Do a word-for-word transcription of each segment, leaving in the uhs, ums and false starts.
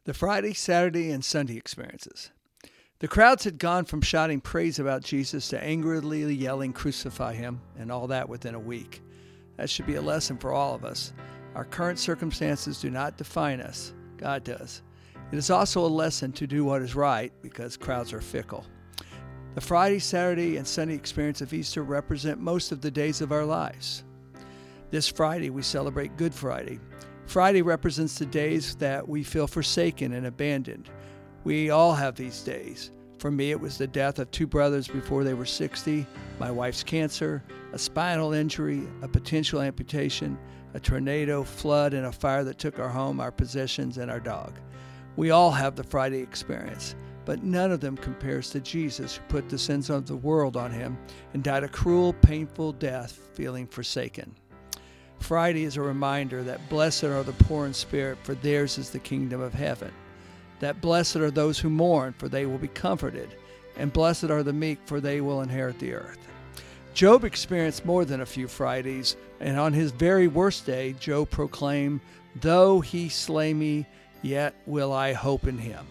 The Friday, Saturday, and Sunday experiences. The crowds had gone from shouting praise about Jesus to angrily yelling, "Crucify him," and all that within a week. That should be a lesson for all of us. Our current circumstances do not define us. God does. It is also a lesson to do what is right because crowds are fickle. The Friday, Saturday, and Sunday experience of Easter represent most of the days of our lives. This Friday, we celebrate Good Friday. Friday represents the days that we feel forsaken and abandoned. We all have these days. For me, it was the death of two brothers before they were sixty, my wife's cancer, a spinal injury, a potential amputation, a tornado, flood, and a fire that took our home, our possessions, and our dog. We all have the Friday experience, but none of them compares to Jesus, who put the sins of the world on him and died a cruel, painful death, feeling forsaken. Friday is a reminder that blessed are the poor in spirit, for theirs is the kingdom of heaven. That blessed are those who mourn, for they will be comforted. And blessed are the meek, for they will inherit the earth. Job experienced more than a few Fridays, and on his very worst day, Job proclaimed, "Though he slay me, yet will I hope in him."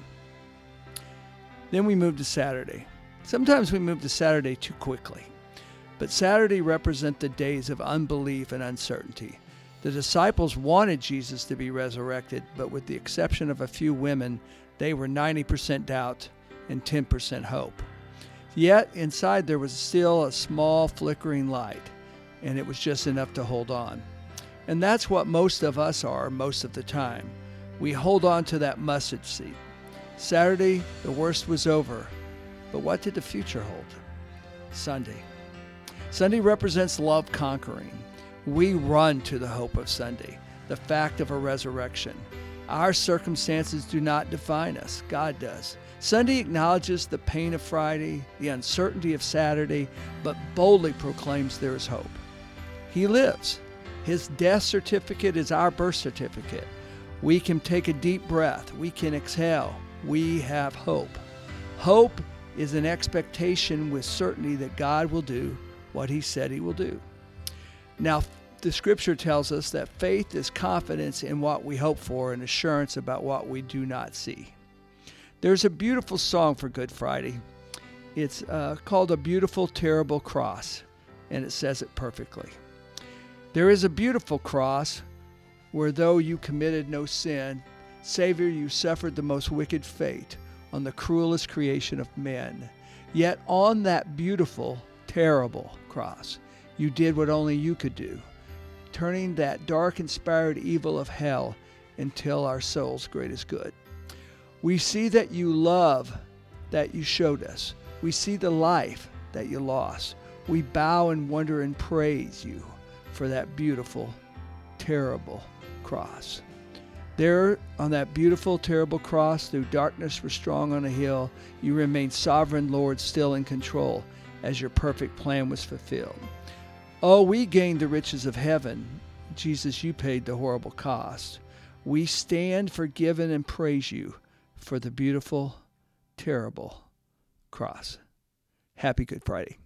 Then we move to Saturday. Sometimes we move to Saturday too quickly. But Saturday represent the days of unbelief and uncertainty. The disciples wanted Jesus to be resurrected, but with the exception of a few women, they were ninety percent doubt and ten percent hope. Yet inside there was still a small flickering light, and it was just enough to hold on. And that's what most of us are most of the time. We hold on to that mustard seed. Saturday, the worst was over, but what did the future hold? Sunday. Sunday represents love conquering. We run to the hope of Sunday, the fact of a resurrection. Our circumstances do not define us. God does. Sunday acknowledges the pain of Friday, the uncertainty of Saturday, but boldly proclaims there is hope. He lives. His death certificate is our birth certificate. We can take a deep breath. We can exhale. We have hope. Hope is an expectation with certainty that God will do what he said he will do. Now, the scripture tells us that faith is confidence in what we hope for and assurance about what we do not see. There's a beautiful song for Good Friday. It's uh, called "A Beautiful, Terrible Cross," and it says it perfectly. There is a beautiful cross where, though you committed no sin, Savior, you suffered the most wicked fate on the cruelest creation of men. Yet on that beautiful, terrible cross, you did what only you could do, turning that dark, inspired evil of hell until our soul's greatest good. We see that you love that you showed us. We see the life that you lost. We bow and wonder and praise you for that beautiful, terrible cross. There on that beautiful, terrible cross, through darkness were strong on a hill, you remained sovereign Lord, still in control, as your perfect plan was fulfilled. Oh, we gained the riches of heaven. Jesus, you paid the horrible cost. We stand forgiven and praise you for the beautiful, terrible cross. Happy Good Friday.